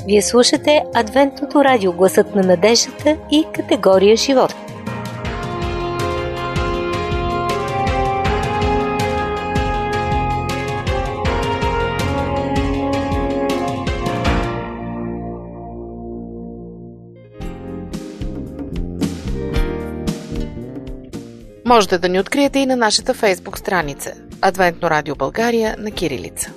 Вие слушате Адвентното радио, гласът на надеждата и категория живот. Можете да ни откриете и на нашата Фейсбук страница Адвентно радио България на кирилица.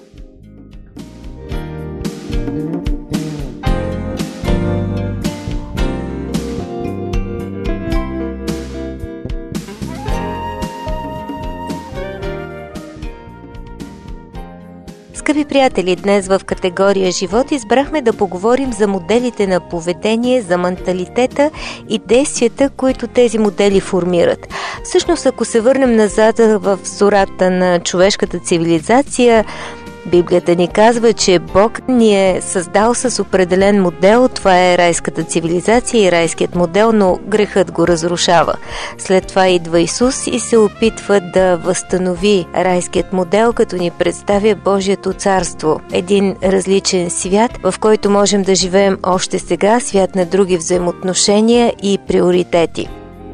Скъпи приятели, днес в категория живот избрахме да поговорим за моделите на поведение, за менталитета и действията, които тези модели формират. Всъщност, ако се върнем назад в зората на човешката цивилизация, Библията ни казва, че Бог ни е създал с определен модел. Това е райската цивилизация и райският модел, но грехът го разрушава. След това идва Исус и се опитва да възстанови райският модел, като ни представя Божието царство. Един различен свят, в който можем да живеем още сега, свят на други взаимоотношения и приоритети.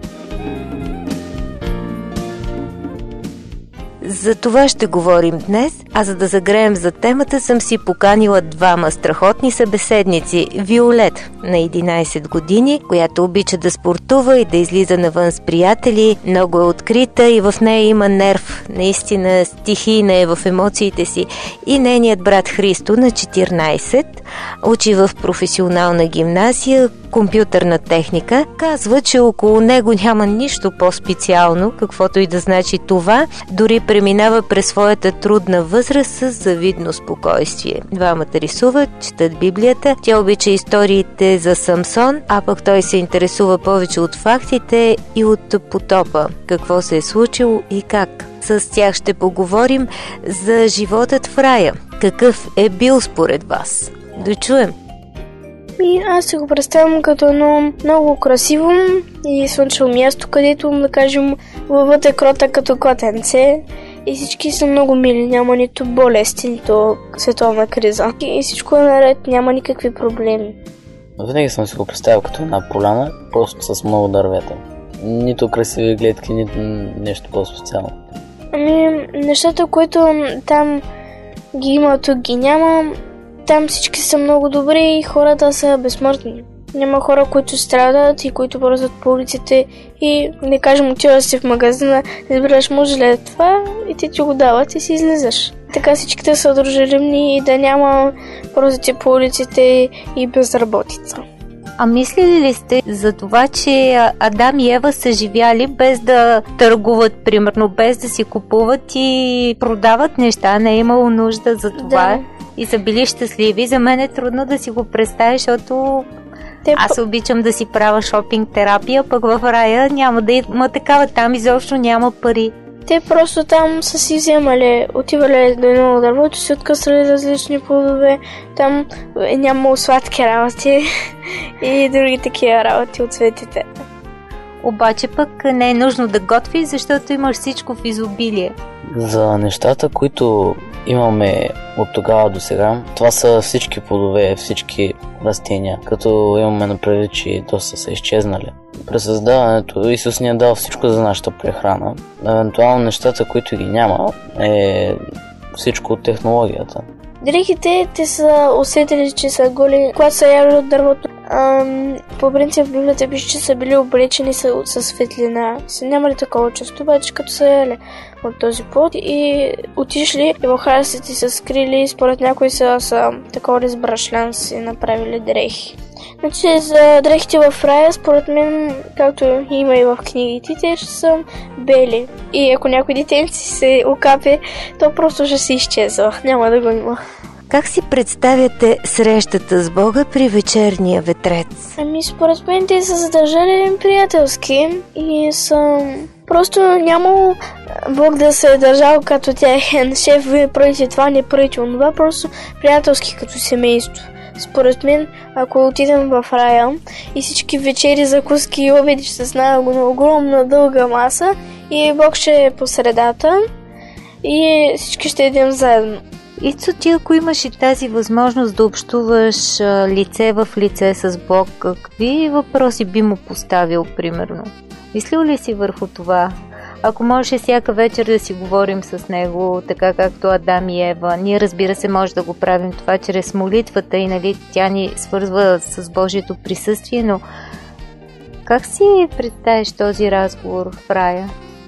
За това ще говорим днес, а за да загреем за темата съм си поканила двама страхотни събеседници. Виолет на 11 години, която обича да спортува и да излиза навън с приятели, много е открита и в нея има нерв, наистина стихийна е в емоциите си. И нейният брат Христо на 14, учи в професионална гимназия, компютърна техника, казва, че около него няма нищо по-специално, каквото и да значи това, дори преминава през своята трудна възраст с завидно спокойствие. Двамата рисуват, четат Библията, тя обича историите за Самсон, а пък той се интересува повече от фактите и от потопа, какво се е случило и как. С тях ще поговорим за животът в рая. Какъв е бил според вас? Да чуем! Аз се го представям като едно много красиво и слънчево място, където, да кажем, лъвът е крота като котенце и всички са много мили, няма нито болести, нито световна криза. И всичко е наред, няма никакви проблеми. Винаги съм си го представил като една поляна, просто с много дървета. Нито красиви гледки, нито нещо по-специално. Нещата, които там ги има, тук ги няма. Там всички са много добри и хората са безсмъртни. Няма хора, които страдат и които бързат по улиците и, не кажем, отиваш си в магазина, избираш може ли това и ти го дават и си излизаш. Така всичките са дружелюбни и да няма бързати по улиците и безработица. А мислили ли сте за това, че Адам и Ева са живяли без да търгуват, примерно, без да си купуват и продават неща, не е имало нужда за това? Да. И са били щастливи. За мен е трудно да си го представя, защото аз обичам да си правя шопинг терапия, пък в рая няма да има такава, там изобщо няма пари. Те просто там са си вземали, отивали до едно дървото, си откъсвали различни плодове, там е нямало сладки работи и други такива работи от цветите. Обаче пък не е нужно да готвиш, защото имаш всичко в изобилие. За нещата, които имаме от тогава до сега, това са всички плодове, всички растения, като имаме напред, че доста са изчезнали. През създаването Исус ни е дал всичко за нашата прехрана. Евентуално нещата, които ги няма, е всичко от технологията. Дрехите, те са усетили, че са голи, когато са яли от дървото. По принцип в Библията пише, че са били облечени с светлина. Са нямали такова чувство, обаче като са яли от този плод и отишли и в храстите са скрили, според някои са такова с брашлян си направили дрехи. Значи за дрехите в рая, според мен, както има и в книгите, те ще са бели. И ако някой детенци се окапе, то просто ще се изчезва, няма да го има. Как си представяте срещата с Бога при вечерния ветрец? Според мен те са задържали приятелски и са... Просто нямало Бог да се е държал като тяхен шеф, вие правите това, не правите онова, просто приятелски като семейство. Според мен, ако отидем в рая и всички вечери, закуски и обеди ще са на огромна дълга маса и Бог ще е по средата и всички ще едем заедно. Ицо, ти ако имаш и тази възможност да общуваш лице в лице с Бог, какви въпроси би му поставил, примерно? Мислил ли си върху това? Ако можеш всяка вечер да си говорим с него, така както Адам и Ева, ние, разбира се, може да го правим това чрез молитвата и, нали, тя ни свързва с Божието присъствие, но как си представиш този разговор в рая?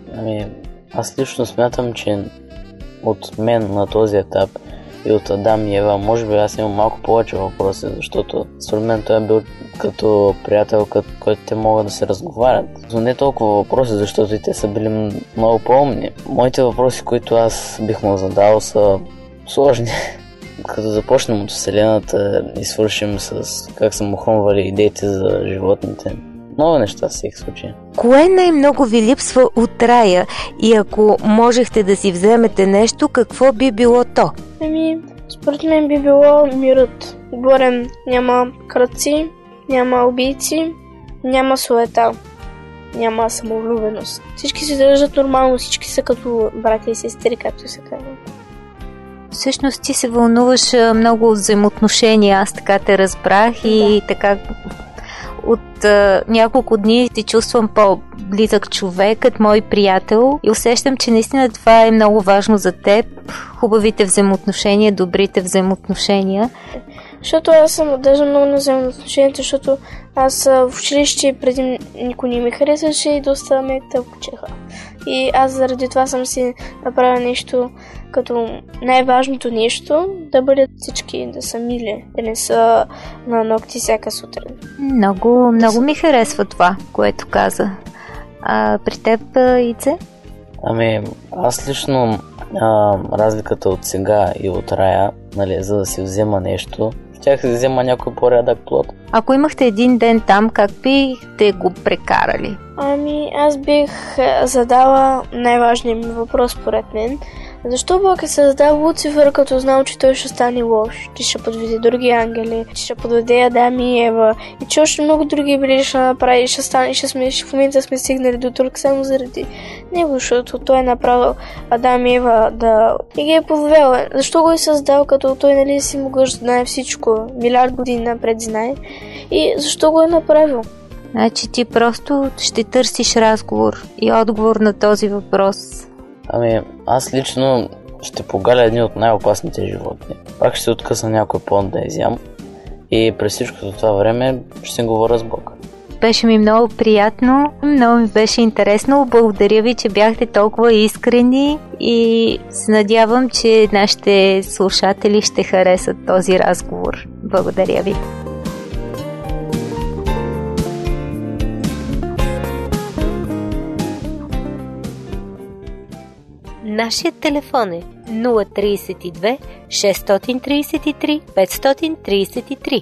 Аз лично смятам, че от мен на този етап и от Адам и Ева, може би аз имам малко повече въпроси, защото според мен той е бил като приятел, който те могат да се разговарят. Но не толкова въпроси, защото и те са били много по-умни. Моите въпроси, които аз бих му задал, са сложни. Като започнем от Вселената и свършим с как са му хрумвали идеите за животните. Много неща в всеки случай. Кое най-много ви липсва от рая? И ако можехте да си вземете нещо, какво би било то? Според мен би било мирът. Говорим, няма крадци, няма убийци, няма суета, няма самовлюбеност. Всички се държат нормално, всички са като братя и сестри, както се казва. Всъщност ти се вълнуваш много от взаимоотношения, аз така те разбрах и така от няколко дни ти чувствам по-близък човекът, мой приятел, и усещам, че наистина това е много важно за теб, хубавите взаимоотношения, добрите взаимоотношения. Защото аз съм държа много на взаимоотношенията, защото аз в училище преди никой не ми харесваше и доста ме тълкучеха. И аз заради това съм си направила нещо като най-важното нещо, да бъдат всички, да са мили, да не са на ногти всяка сутрин. Много ми харесва това, което каза. А при теб, Ице? Аз лично разликата от сега и от рая, нали, за да си взема нещо, щях да взема някой по-рядък плод. Ако имахте един ден там, как бихте го прекарали? Аз бих задала най-важният ми въпрос, според мен. Защо Бог е създал Луцифер, като знал, че той ще стане лош, че ще подведе други ангели, че ще подведе Адам и Ева и че още много други били ще направи и в момента сме стигнали до тук само заради него, защото той е направил Адам и Ева и ги е подвел. Защо го е създал, като той, нали, си могъщ, знае всичко, милиард години напред знае, и защо го е направил? Значи ти просто ще търсиш разговор и отговор на този въпрос. Аз лично ще погаля едни от най-опасните животни. Пак ще се откъсна някой плод да изям и през всичкото това време ще си говоря с Бог. Беше ми много приятно, много ми беше интересно. Благодаря ви, че бяхте толкова искрени и се надявам, че нашите слушатели ще харесат този разговор. Благодаря ви. Нашият телефон е 032 633 533.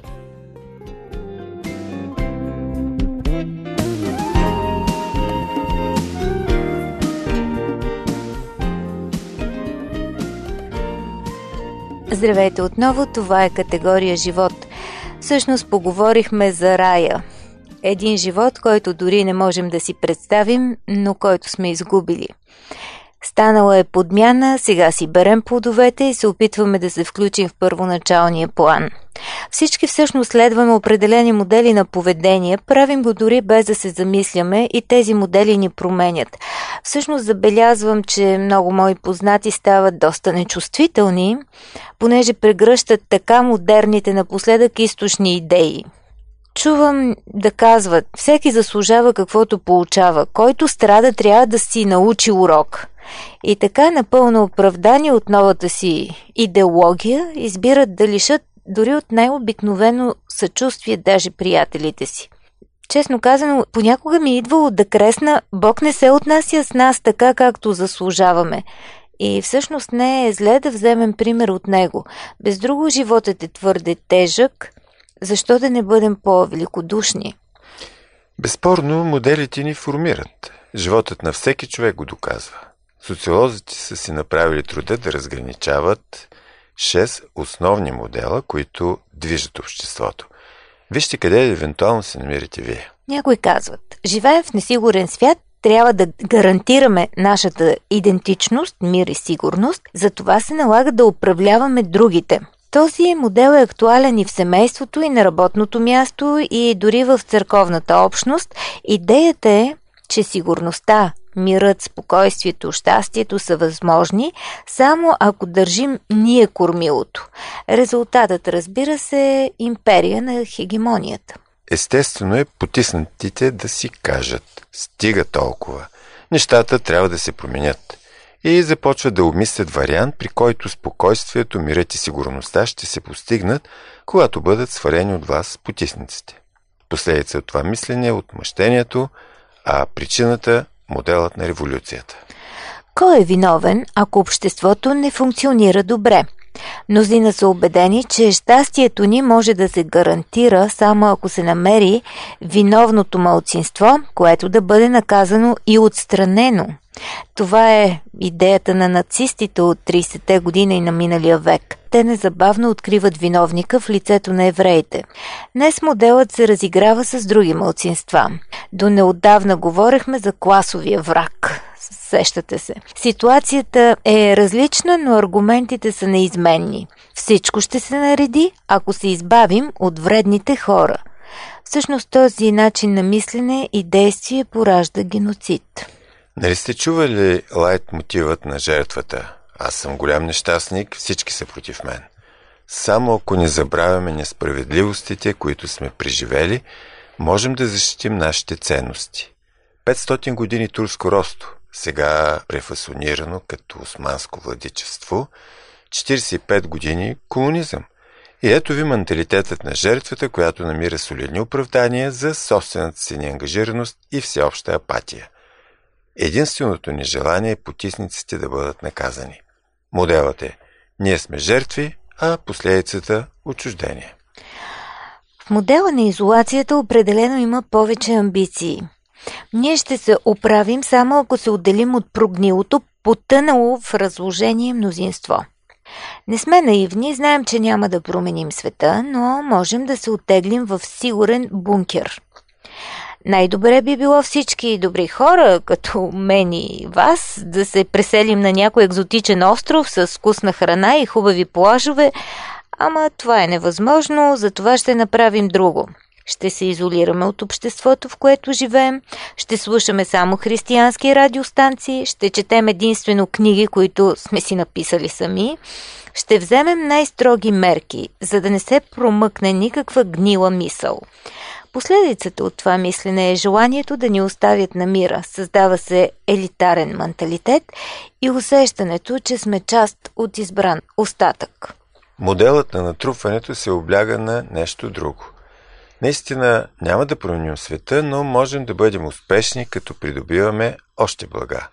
Здравейте отново, това е категория живот. Всъщност поговорихме за рая. Един живот, който дори не можем да си представим, но който сме изгубили. Станала е подмяна, сега си берем плодовете и се опитваме да се включим в първоначалния план. Всички всъщност следваме определени модели на поведение, правим го дори без да се замисляме и тези модели ни променят. Всъщност забелязвам, че много мои познати стават доста нечувствителни, понеже прегръщат така модерните напоследък източни идеи. Чувам да казват, всеки заслужава каквото получава, който страда трябва да си научи урок. И така напълно оправдани от новата си идеология избират да лишат дори от най-обикновено съчувствие даже приятелите си. Честно казано, понякога ми идвало да кресна, Бог не се отнася с нас така, както заслужаваме. И всъщност не е зле да вземем пример от него. Без друго животът е твърде тежък, защо да не бъдем по-великодушни? Безспорно, моделите ни формират. Животът на всеки човек го доказва. Социолозите са си направили труда да разграничават 6 основни модела, които движат обществото. Вижте къде евентуално се намирате вие. Някои казват, живеем в несигурен свят трябва да гарантираме нашата идентичност, мир и сигурност, затова се налага да управляваме другите. Този модел е актуален и в семейството, и на работното място, и дори в църковната общност. Идеята е, че сигурността, мирът, спокойствието, щастието са възможни, само ако държим ние кормилото. Резултатът, разбира се, е империя на хегемонията. Естествено е потиснатите да си кажат: стига толкова, нещата трябва да се променят. И започват да обмислят вариант, при който спокойствието, мирът и сигурността ще се постигнат, когато бъдат свалени от власт потисниците. Последица от това мислене е отмъщението, а причината – моделът на революцията. Кой е виновен, ако обществото не функционира добре? Мнозина са убедени, че щастието ни може да се гарантира само ако се намери виновното малцинство, което да бъде наказано и отстранено. Това е идеята на нацистите от 30-те години на миналия век. Те незабавно откриват виновника в лицето на евреите. Днес моделът се разиграва с други малцинства. До неотдавна говорехме за класовия враг. Сещате се. Ситуацията е различна, но аргументите са неизменни. Всичко ще се нареди, ако се избавим от вредните хора. Всъщност този начин на мислене и действие поражда геноцид. Нали сте чували лайт мотивът на жертвата? Аз съм голям нещастник, всички са против мен. Само ако не забравяме несправедливостите, които сме преживели, можем да защитим нашите ценности. 500 години турско робство, сега префасонирано като османско владичество, 45 години комунизъм. И ето ви менталитетът на жертвата, която намира солидни оправдания за собствената си неангажираност и всеобща апатия. Единственото ни желание е потисниците да бъдат наказани. Моделът е: ние сме жертви, а последицата – отчуждение. В модела на изолацията определено има повече амбиции. Ние ще се оправим само ако се отделим от прогнилото, потънало в разложение мнозинство. Не сме наивни, знаем, че няма да променим света, но можем да се оттеглим в сигурен бункер. Най-добре би било всички добри хора, като мен и вас, да се преселим на някой екзотичен остров с вкусна храна и хубави плажове, ама това е невъзможно, затова ще направим друго. Ще се изолираме от обществото, в което живеем, ще слушаме само християнски радиостанции, ще четем единствено книги, които сме си написали сами, ще вземем най-строги мерки, за да не се промъкне никаква гнила мисъл. Последицата от това мислене е желанието да ни оставят на мира. Създава се елитарен менталитет и усещането, че сме част от избран остатък. Моделът на натрупването се обляга на нещо друго. Наистина няма да променим света, но можем да бъдем успешни, като придобиваме още блага.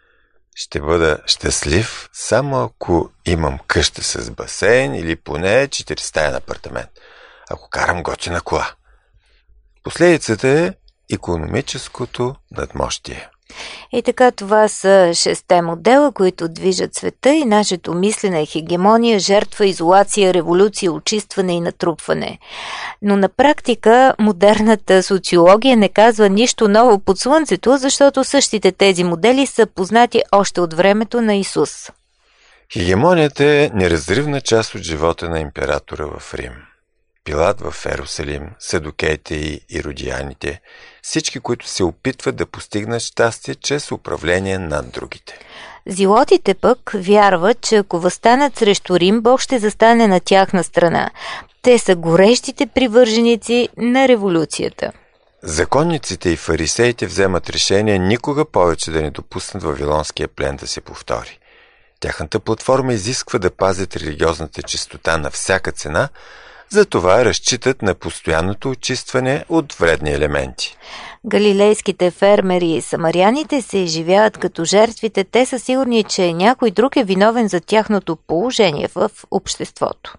Ще бъда щастлив, само ако имам къща с басейн или поне 4-стаен апартамент, ако карам готина кола. Последицата е икономическото надмощие. И така, това са 6 модела, които движат света и нашето мислене: хегемония, жертва, изолация, революция, очистване и натрупване. Но на практика модерната социология не казва нищо ново под слънцето, защото същите тези модели са познати още от времето на Исус. Хегемонията е неразривна част от живота на императора в Рим. Пилат в Ерусалим, садукеите и иродияните, всички, които се опитват да постигнат щастие чрез управление над другите. Зилотите пък вярват, че ако въстанат срещу Рим, Бог ще застане на тяхна страна. Те са горещите привърженици на революцията. Законниците и фарисеите вземат решение никога повече да не допуснат вавилонския плен да се повтори. Тяхната платформа изисква да пазят религиозната чистота на всяка цена, затова разчитат на постоянното очистване от вредни елементи. Галилейските фермери и самаряните се изживяват като жертвите. Те са сигурни, че някой друг е виновен за тяхното положение в обществото.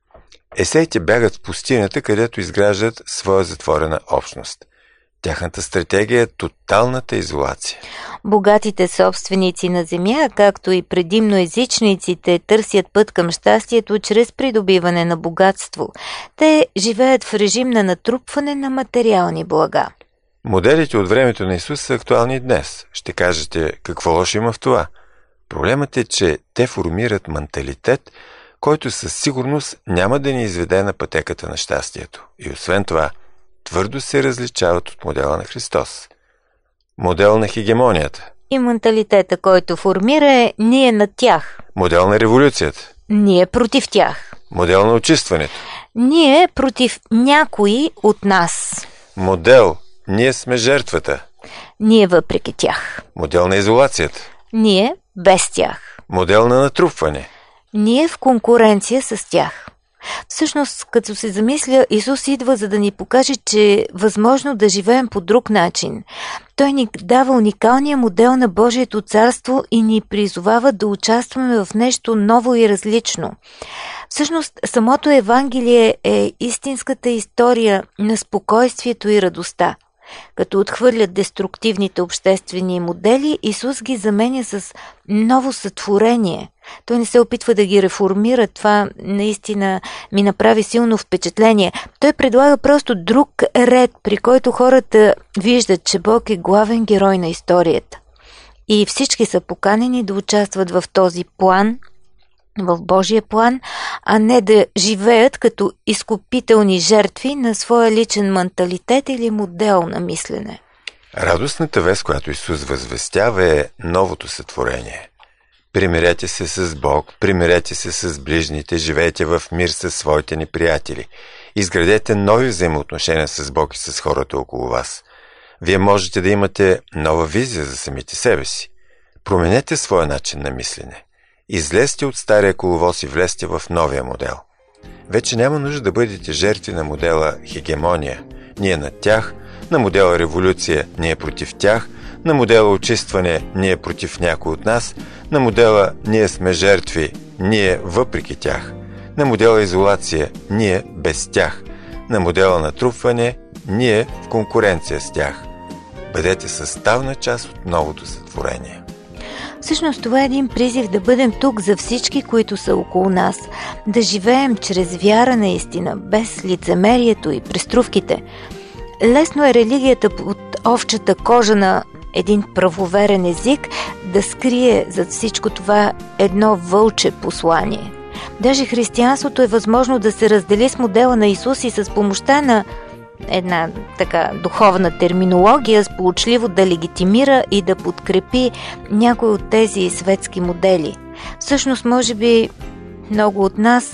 Есеите бягат в пустинята, където изграждат своя затворена общност. Тяхната стратегия е тоталната изолация. Богатите собственици на земя, както и предимно езичниците, търсят път към щастието чрез придобиване на богатство. Те живеят в режим на натрупване на материални блага. Моделите от времето на Исус са актуални днес. Ще кажете, какво лошо има в това? Проблемът е, че те формират менталитет, който със сигурност няма да ни изведе на пътеката на щастието. И освен това, твърдо се различават от модела на Христос. Модел на хегемонията. И менталитета, който формира, е ние над тях. Модел на революцията. Ние против тях. Модел на очистването. Ние против някои от нас. Модел ние сме жертвата. Ние въпреки тях. Модел на изолацията. Ние без тях. Модел на натрупване. Ние в конкуренция с тях. Всъщност, като се замисля, Исус идва, за да ни покаже, че е възможно да живеем по друг начин. Той ни дава уникалния модел на Божието царство и ни призовава да участваме в нещо ново и различно. Всъщност, самото Евангелие е истинската история на спокойствието и радостта. Като отхвърлят деструктивните обществени модели, Исус ги заменя с ново сътворение. Той не се опитва да ги реформира, това наистина ми направи силно впечатление. Той предлага просто друг ред, при който хората виждат, че Бог е главен герой на историята. И всички са поканени да участват в този план, в Божия план, а не да живеят като изкупителни жертви на своя личен менталитет или модел на мислене. Радостната вест, която Исус възвестява, е новото сътворение. Примирете се с Бог, примирете се с ближните, живейте в мир със своите неприятели. Изградете нови взаимоотношения с Бог и с хората около вас. Вие можете да имате нова визия за самите себе си. Променете своя начин на мислене. Излезте от стария коловоз и влезте в новия модел. Вече няма нужда да бъдете жертви на модела хегемония. Ние над тях, на модела революция, ние против тях, на модела очистване, ние против някой от нас, на модела ние сме жертви, ние въпреки тях, на модела изолация, ние без тях, на модела натрупване, ние в конкуренция с тях. Бъдете съставна част от новото сътворение. Всъщност това е един призив да бъдем тук за всички, които са около нас, да живеем чрез вяра наистина, без лицемерието и преструвките. Лесно е религията под овчата кожа на един правоверен език да скрие зад всичко това едно вълче послание. Даже християнството е възможно да се раздели с модела на Исус и с помощта на една така духовна терминология сполучливо да легитимира и да подкрепи някои от тези светски модели. Всъщност, може би, много от нас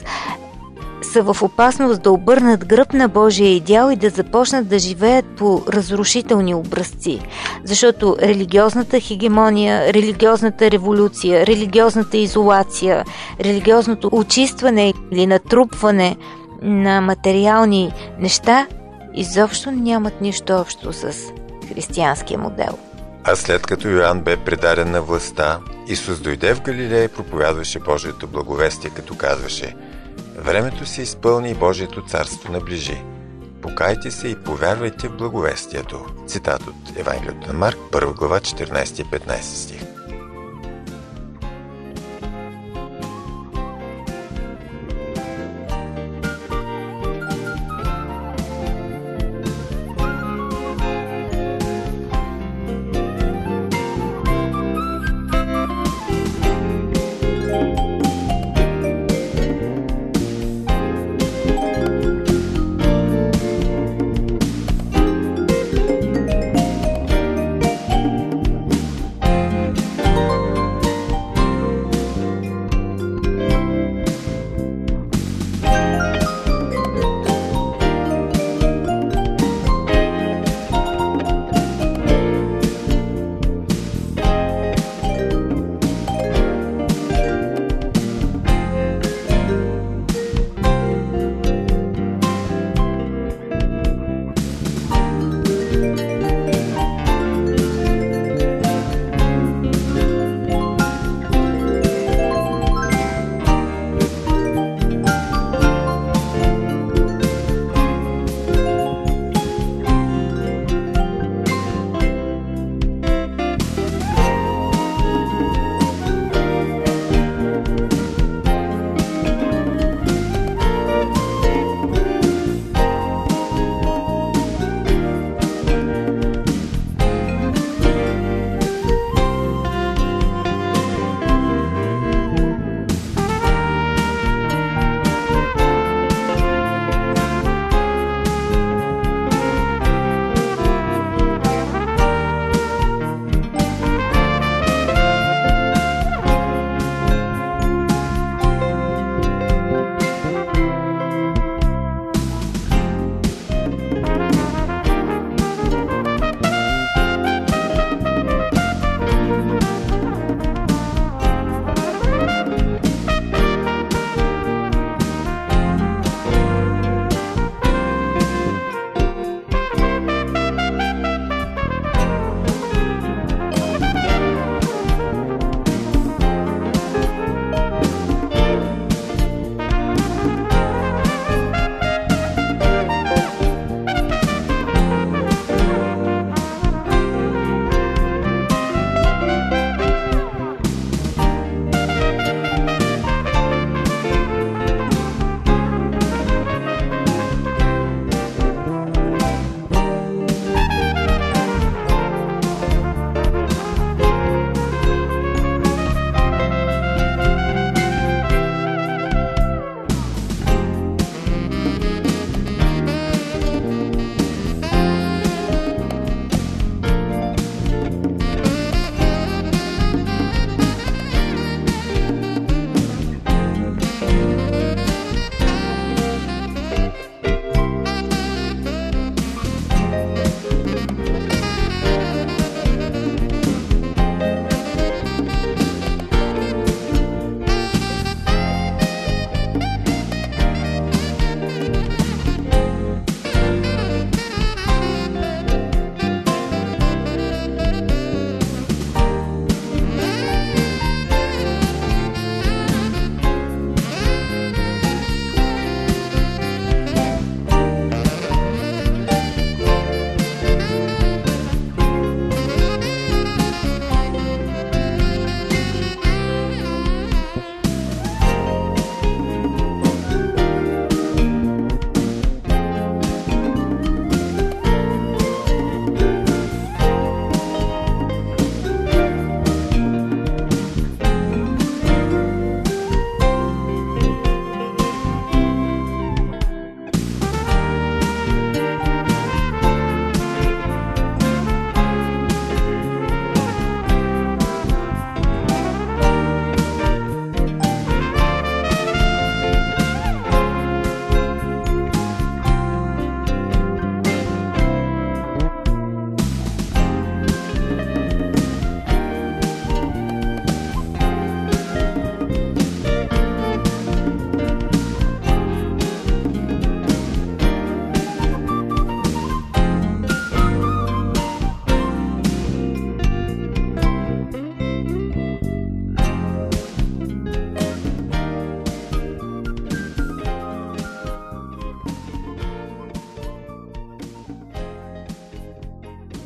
са в опасност да обърнат гръб на Божия идеал и да започнат да живеят по разрушителни образци. Защото религиозната хегемония, религиозната революция, религиозната изолация, религиозното очистване или натрупване на материални неща изобщо нямат нищо общо с християнския модел. А след като Йоан бе предаден на властта, Исус дойде в Галилея и проповядваше Божието благовестие, като казваше: времето се изпълни и Божието царство наближи. Покайте се и повярвайте в благовестието. Цитат от Евангелието на Марк, 1 глава, 14 и 15 стих.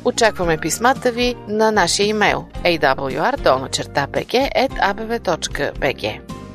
Очакваме писмата ви на нашия имейл awr@abv.bg.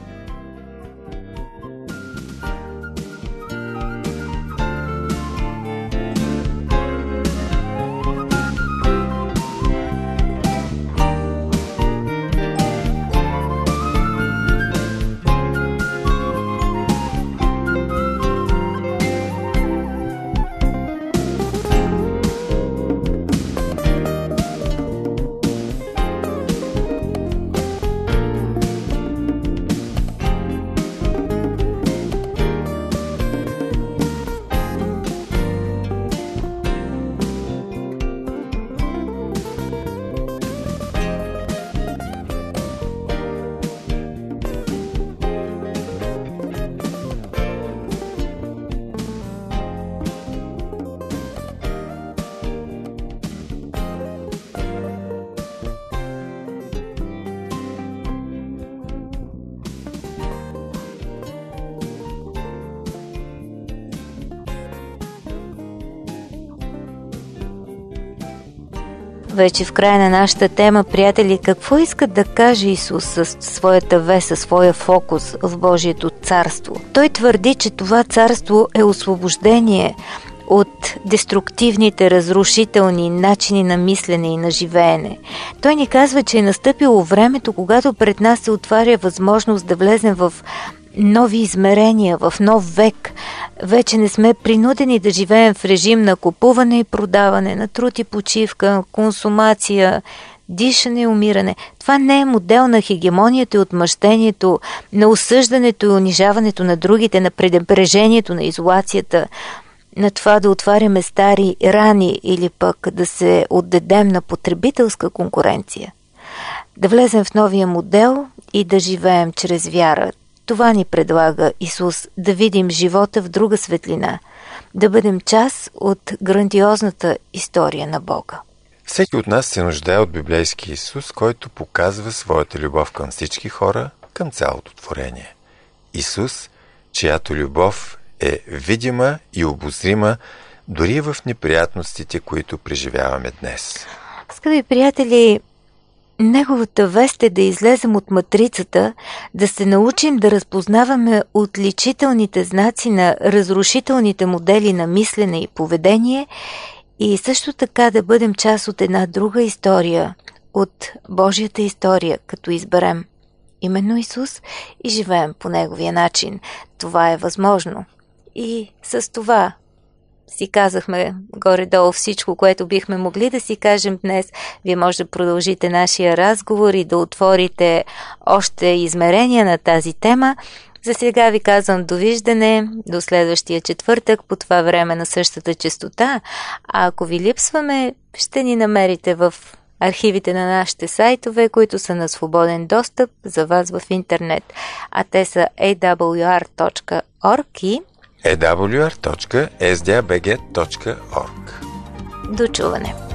Вече в края на нашата тема, приятели, какво иска да каже Исус със своята вест, със своя фокус в Божието царство? Той твърди, че това царство е освобождение от деструктивните, разрушителни начини на мислене и на живеене. Той ни казва, че е настъпило времето, когато пред нас се отваря възможност да влезем в нови измерения, в нов век. Вече не сме принудени да живеем в режим на купуване и продаване, на труд и почивка, консумация, дишане и умиране. Това не е модел на хегемонията и отмъщението, на осъждането и унижаването на другите, на пренебрежението, на изолацията, на това да отваряме стари рани или пък да се отдадем на потребителска конкуренция. Да влезем в новия модел и да живеем чрез вяра. Това ни предлага Исус, да видим живота в друга светлина, да бъдем част от грандиозната история на Бога. Всеки от нас се нуждае от библейски Исус, който показва своята любов към всички хора, към цялото творение. Исус, чиято любов е видима и обозрима дори в неприятностите, които преживяваме днес. Скъпи приятели, неговата вест е да излезем от матрицата, да се научим да разпознаваме отличителните знаци на разрушителните модели на мислене и поведение и също така да бъдем част от една друга история, от Божията история, като изберем именно Исус и живеем по Неговия начин. Това е възможно. И с това си казахме горе-долу всичко, което бихме могли да си кажем днес. Вие може да продължите нашия разговор и да отворите още измерения на тази тема. За сега ви казвам довиждане до следващия четвъртък по това време на същата честота. А ако ви липсваме, ще ни намерите в архивите на нашите сайтове, които са на свободен достъп за вас в интернет. А те са awr.org и awr.sdabg.org. До чуване!